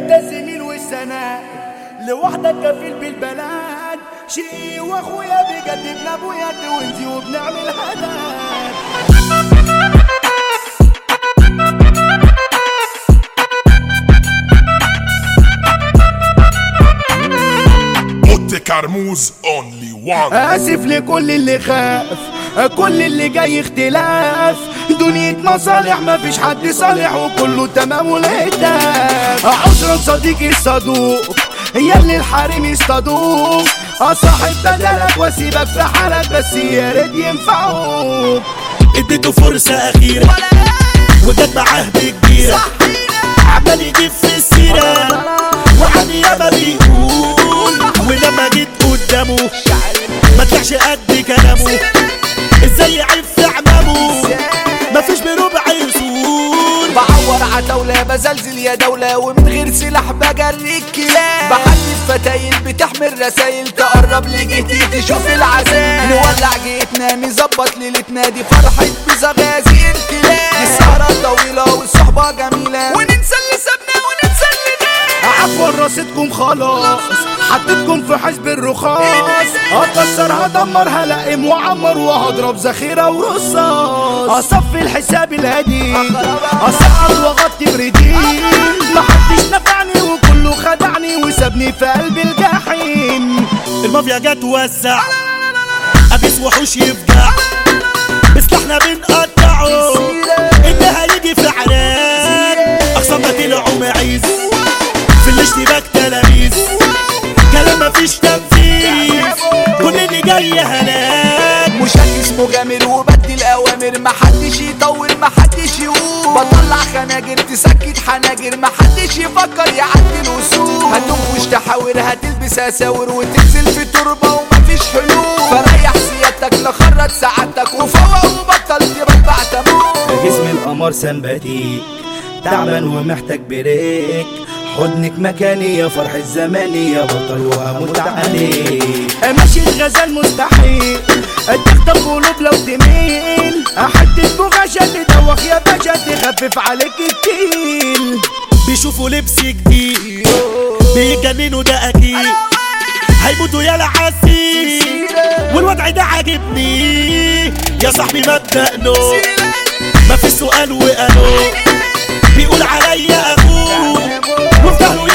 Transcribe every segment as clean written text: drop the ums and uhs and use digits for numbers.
انت زميل والسند لوحدك كفيل بالبلد، شقي واخويا بجد ابن ابويا توينزي وبنعمل هدف. كرموز اونلي وان. اسف لكل اللي خاف، كل اللي جاي اختلاف، دنيا مصالح مفيش حد صالح وكله تمام والهداف. عذرا صديقي الصدوق يا اللي الحريم يصطادوك، اصاحب بدلك واسيبك في حالك بس يا ريت ينفعوك. اديته فرصة اخيرة وجت معاه بكبيرة، عمال يجيب في السيرة وعن ياما بيقول، ولما جيت قدامه ما طلعش قد كلامه. ازاي يعيب في عمامه مفيش بربع يسول. بعور عتاولة بزلزل يا دولة ومن غير سلاح بجري الكلاب. بحدف فتايل بتحمل رسايل تقرب لجيتي تشوف العذاب. نولع جيتنا نظبط ليلتنا دي فرحة بزغازي انكلاب. السهرة طويلة والصحبة جميلة وننسى اللي سابنا وننسى اللي جاب. عفوا رصيدكم خلاص حطيتكم في حزب الرخاص، هكسر هدمر هلائم وعمر وهضرب ذخيرة ورصاص. اصفي الحساب الهدي اسعر واغطي بردين، محدش نفعني وكله خدعني وسابني في قلب الجحيم. المافيا جت توزع ابيس وحوش يفجع، بسلاحنا بنقطعه اللي هيجي في عراك. اقسامنا طلعوا معيز في الاشتباك تلاميذ، كلام مفيش تنفيذ كل اللي جاي هلاك. مشاكس مجامر وبدي اوامر، محدش يطول محدش يقول. بطلع خناجر تسكت حناجر، محدش يفكر يعدي الوصول. هتنفش تحاور هتلبس اساور وتنزل في تربه ومفيش حلول. فريح سيادتك لخرج سعادتك وفوق وبطل تربع تموت. جسم القمر سمباتيك تعبان ومحتاج بريك، حضنك مكاني يا فرح الزماني يا بطل واموت عليك. ماشي الغزال مستحيل تخطف قلوب لو تميل، احدد بغاشة تدوخ يا باشا تخفف عليك التقيل. بيشوفوا لبس جديد بيجننوا ده اكيد، هيموتوا يا العسيل والوضع ده عاجبني. يا صاحبي مبدأ مفيش سؤال وقالوا، بيقول عليا اخوه وفضلوا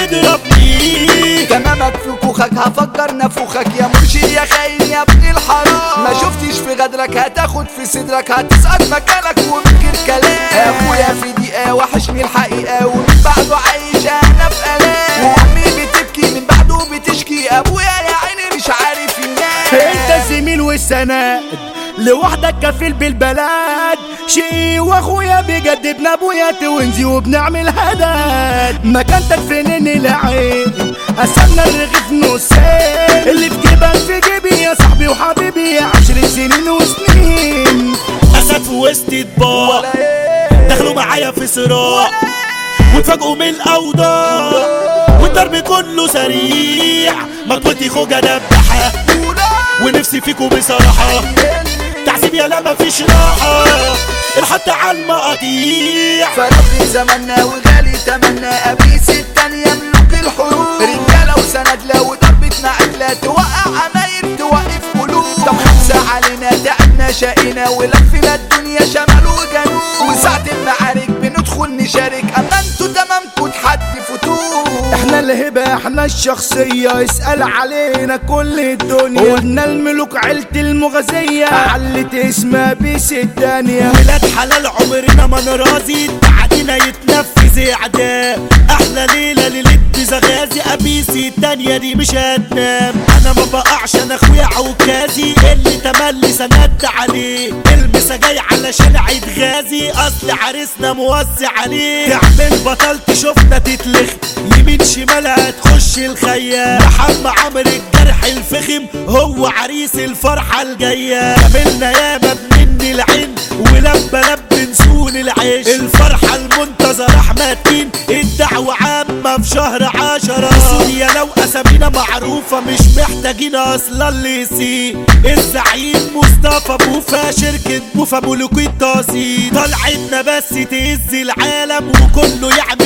يضربني. تمامك في كوخك هفكر نفوخك يا مرشد يا خاين يا ابن الحرام. ما شفتش في غدرك هتاخد في صدرك، هتسقط مكانك ومن غير كلام. اخويا في دقيقة وحشني الحقيقة ومن بعده عايش انا في الام. وامي بتبكي من بعده بتشكي، ابويا يا عيني مش عارف ينام. انت الزميل والسند لوحدك كفيل بالبلد، شقي واخويا بجد ابن ابويا توينزي وبنعمل هدف. مكانتك فين العين قسمنا الرغيف نصين، اللي في جيبك في جيبي يا صاحبي وحبيبي 10 سنين وسنين. اسد في وسط اطباق دخلوا معايا في صراع واتفاجئوا من الاوضاع، والضرب كله سريع. مطوتي خوجة دبحة ونفسي فيكوا بصراحة، تعذيب يا لا مفيش راحة الحط على المقاطيع. فرب زماننا وغالي تمنا ابيس التانية ملوك الحروب. رجالة وسند لو ضربتنا عدلة توقع عماير توقف قلوب. طب خمسة علينا تعبنا شقينا ولفنا الدنيا شمال وجنوب. وساعة المعارك بندخل نشارك، اما انتوا تمامكوا تحدي فتور. احنا الهبة احنا الشخصية، اسأل علينا كل الدنيا. قلنا الملوك عيلة المغازية علت اسمها بيس الدنيا. ولاد حلال عمرنا ما نراضي، تعدينا يتنفذ اعداء. احلى ليلة ليلة بزغازي ابيسي التانية دي مش هتنام. انا ما بقعش انا اخويا عكازي اللي تملي سند عليه. المسا جاي علشان عيد غازي، اصل عريسنا موسع عليه. تعمل بطل تشوفنا تتلخ يمين شمال هتخش الخيام. محمد عمرو الجرح الفخم هو عريس الفرحة الجاية. كملنا ياما بمني العين ولما نسون العيش. الفرحة المنتظرة احمد تين، الدعوة عامة في شهر 10. سوريا لو اسامينا معروفة مش محتاجين اصلا اللي يسيب. الزعيم مصطفى بوفا شركة بوفا ملوك التقسيط. طلعتنا بس تهز العالم وكله يعمل ليه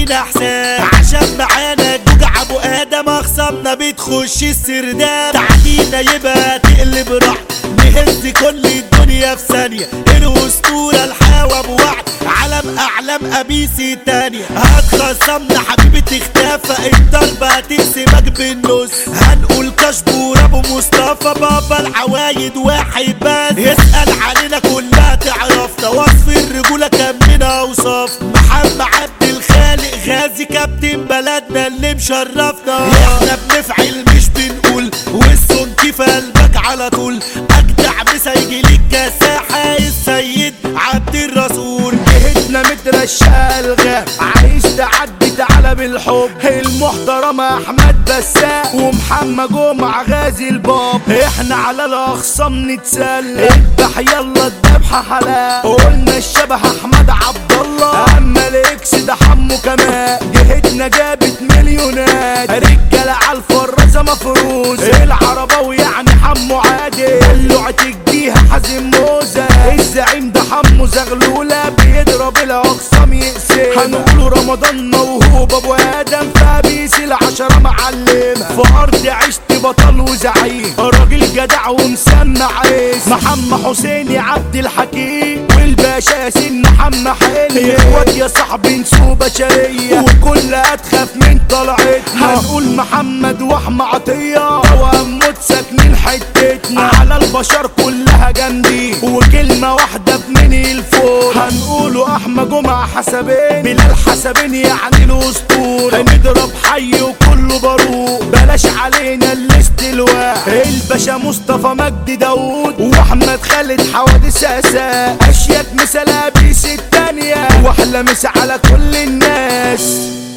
لينا حساب عشان معانا جوجع ابو ادم اخصامنا بتخش السرداب تعدينا يبقى تقلب راح نهز كل الدنيا في ثانية الاسطورة الحاوى بوعد علم اعلام ابيسي التانية هتخصمنا حبيبي تختفى الضربة هتقسمك بالنص هنقول كشبور ابو مصطفى بابا العوايد واحد بس يسأل علينا كلها تعرفنا وصف الرجولة كمنا اوصاف محمد عبد الخالق غازي كابتن بلدنا اللي مشرفنا احنا بنفعل مش بنقول والسنتي في قلبك على طول اجدع مسيجي ليك كساحة السيد عبد الرسول جهتنا مترشقة الغاب عايز تعدي تعالى بالحب المحترم احمد بساق ومحمد جمعة غازي الباب احنا على الاخصام نتسلى اذبح يلا الذبحة حلال قلنا الشبح احمد عبد الله اما الاكس ده حمو كمان جهتنا جابت مليونات رجالة على الفرازة مفروز العرباوي يعني حمو عادل لوعة الجيهة حازم موزة الزعيم ده حمو زغلولة بيضرب الاقسام يقسم هنقوله رمضان موهوب ابو ادم فابيس العشرة معلمة في ارض عشت بطل وزعيم راجل جدع ومسمع عيس محمد حسين عبد الحكيم والباشا ياسين محمد حلمي اخوات يا صاحبي نسوا بشرية وكل اتخاف من طلعتنا هنقول محمد واحمد عطية واموت ساكنين حتتنا على البشر كلها جامدين وكلمة واحدة بمني الفوق هنقوله احمد جمعة حسبين بلال حسبين يعني الاسطورة هنضرب حي وكله باروق بلاش علينا الاستلواء الباشا مصطفى مجدي داوود واحمد خالد حوادث اساء اشياك مثال ابيس التانية واحلى مسا على كل الناس